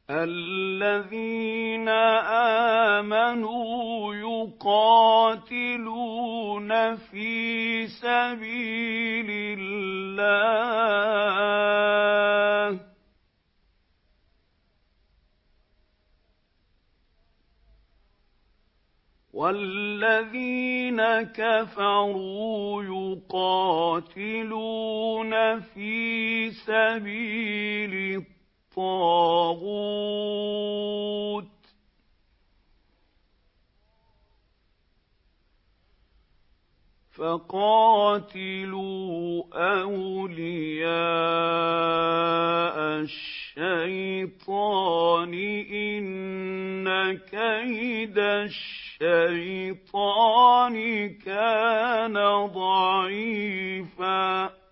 الذين آمنوا يقاتلون في سبيل الله والذين كفروا يقاتلون في سبيل الطاغوت فقاتلوا أولياء الشيطان إن كيد الشيطان كان ضعيفا